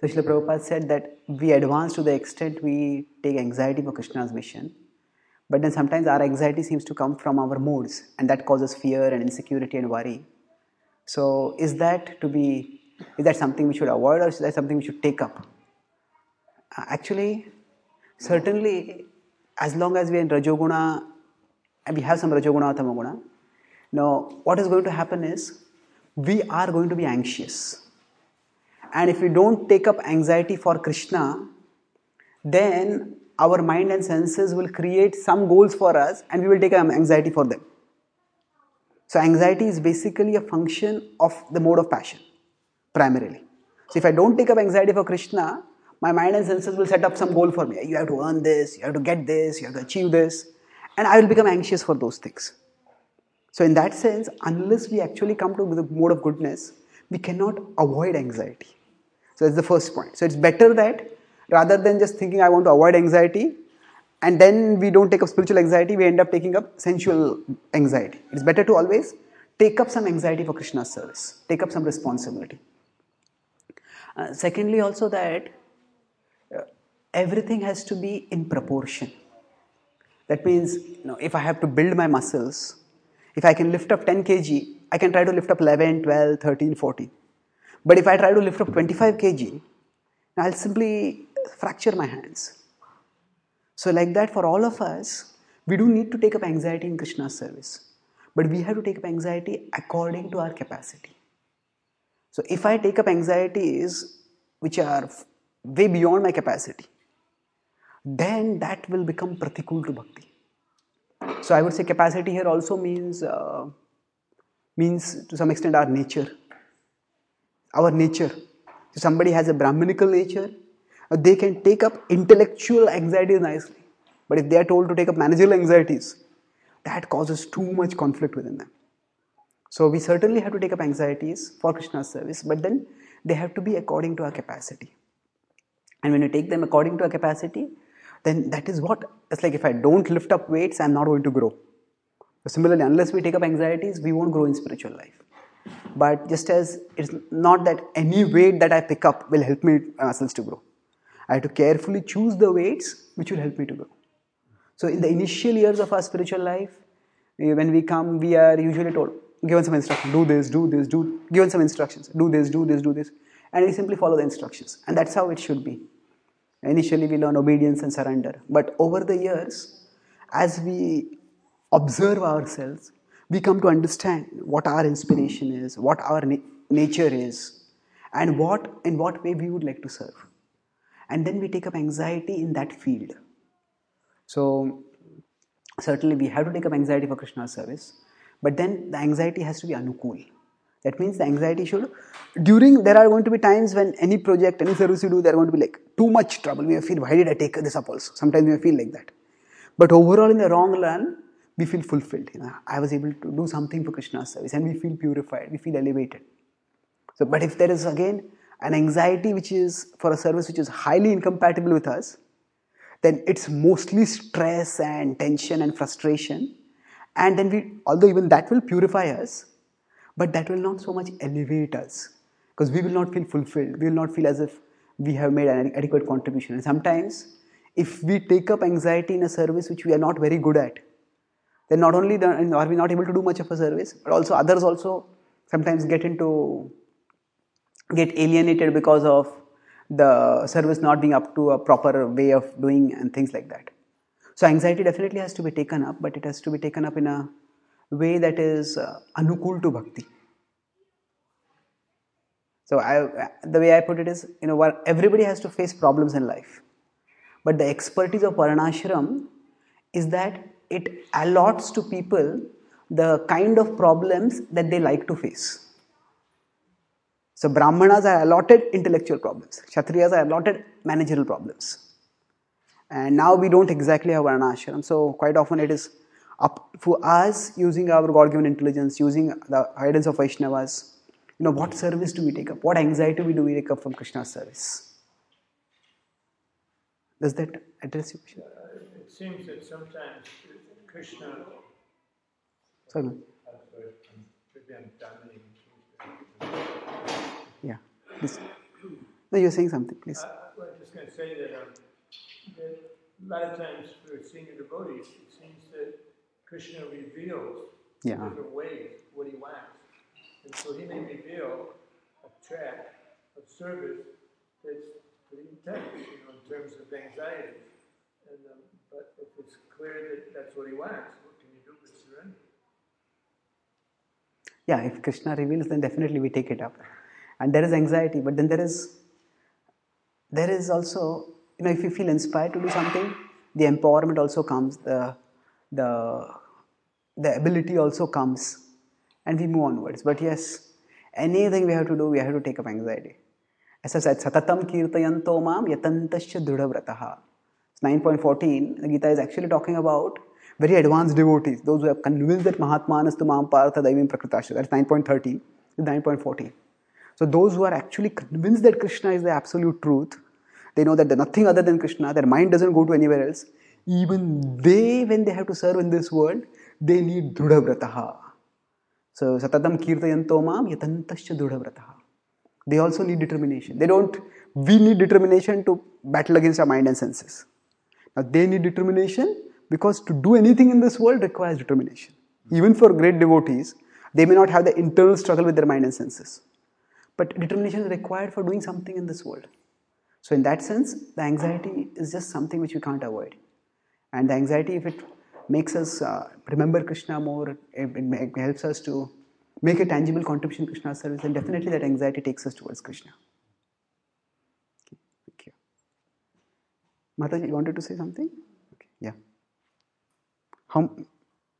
So Srila Prabhupada said that we advance to the extent we take anxiety for Krishna's mission, but then sometimes our anxiety seems to come from our moods, and that causes fear and insecurity and worry. So is that something we should avoid, or is that something we should take up? Actually, certainly, as long as we are in Rajoguna and we have some Rajoguna or Tamoguna, now what is going to happen is we are going to be anxious. And if we don't take up anxiety for Krishna, then our mind and senses will create some goals for us and we will take anxiety for them. So anxiety is basically a function of the mode of passion, primarily. So if I don't take up anxiety for Krishna, my mind and senses will set up some goal for me. You have to earn this, you have to get this, you have to achieve this. And I will become anxious for those things. So in that sense, unless we actually come to the mode of goodness, we cannot avoid anxiety. So that's the first point. So it's better that rather than just thinking I want to avoid anxiety, and then we don't take up spiritual anxiety, we end up taking up sensual anxiety. It's better to always take up some anxiety for Krishna's service, take up some responsibility. Secondly, also that everything has to be in proportion. That means, if I have to build my muscles, if I can lift up 10 kg, I can try to lift up 11, 12, 13, 14. But if I try to lift up 25 kg, I'll simply fracture my hands. So like that, for all of us, we do need to take up anxiety in Krishna's service. But we have to take up anxiety according to our capacity. So if I take up anxieties which are way beyond my capacity, then that will become pratikul to bhakti. So I would say capacity here also means to some extent our nature. Our nature. So somebody has a Brahminical nature, they can take up intellectual anxieties nicely. But if they are told to take up managerial anxieties, that causes too much conflict within them. So we certainly have to take up anxieties for Krishna's service, but then they have to be according to our capacity. And when you take them according to our capacity, then that is what, it's like if I don't lift up weights, I'm not going to grow. Similarly, unless we take up anxieties, we won't grow in spiritual life. But just as it's not that any weight that I pick up will help me muscles to grow. I have to carefully choose the weights which will help me to grow. So in the initial years of our spiritual life, when we come, we are usually told, given some instructions, do this, given some instructions, do this, do this, do this. And we simply follow the instructions. And that's how it should be. Initially, we learn obedience and surrender. But over the years, as we observe ourselves, we come to understand what our inspiration is, what our nature is, and in what way we would like to serve. And then we take up anxiety in that field. So certainly we have to take up anxiety for Krishna's service, but then the anxiety has to be anukul. That means the anxiety should, there are going to be times when any project, any service you do, there are going to be like too much trouble. We may feel, why did I take this up also? Sometimes we may feel like that. But overall in the long run, we feel fulfilled. I was able to do something for Krishna's service and we feel purified, we feel elevated. So, but if there is again an anxiety which is for a service which is highly incompatible with us, then it's mostly stress and tension and frustration. And then although even that will purify us, but that will not so much elevate us because we will not feel fulfilled. We will not feel as if we have made an adequate contribution. And sometimes, if we take up anxiety in a service which we are not very good at, then not only are we not able to do much of a service, but also others also sometimes get alienated because of the service not being up to a proper way of doing and things like that. So anxiety definitely has to be taken up, but it has to be taken up in a way that is anukul to bhakti. So the way I put it is, everybody has to face problems in life. But the expertise of Varnashram is that it allots to people the kind of problems that they like to face. So Brahmanas are allotted intellectual problems. Kshatriyas are allotted managerial problems. And now we don't exactly have Varnashram. So quite often it is up for us using our God-given intelligence, using the guidance of Vaishnavas. What service do we take up? What anxiety do we take up from Krishna's service? Does that address your question? It seems that sometimes Krishna... Sorry. Maybe I'm dominating. Yeah. This. No, you're saying something, please. Well, I'm just going to say that a lot of times for senior devotees, it seems that Krishna reveals in different ways what he wants. And so he may reveal a track of service that's pretty intense, in terms of anxiety. And, but if it's clear that that's what he wants, what can you do but surrender? Yeah, if Krishna reveals, then definitely we take it up. And there is anxiety, but then there is also, if you feel inspired to do something, the empowerment also comes, the ability also comes, and we move onwards. But yes, anything we have to do, we have to take up anxiety. As I said, Satatam kirtayanto mam yatantasya dhrudhavrataha. 9.14, the Gita is actually talking about very advanced devotees, those who have convinced that Mahatmanastu mam partha daivim prakritasya. That's 9.13 to 9.14. So those who are actually convinced that Krishna is the absolute truth, they know that there's nothing other than Krishna, their mind doesn't go to anywhere else. Even they, when they have to serve in this world, they need dhrudhavrataha. So satatam kirtayanto mam yatantasya dhrudhavrataha. They also need determination. We need determination to battle against our mind and senses. Now they need determination because to do anything in this world requires determination. Even for great devotees, they may not have the internal struggle with their mind and senses. But determination is required for doing something in this world. So in that sense, the anxiety is just something which we can't avoid. And the anxiety, if it makes us remember Krishna more, it helps us to make a tangible contribution to Krishna's service, then definitely that anxiety takes us towards Krishna. Okay, thank you. Mataji, you wanted to say something? Okay, yeah. How?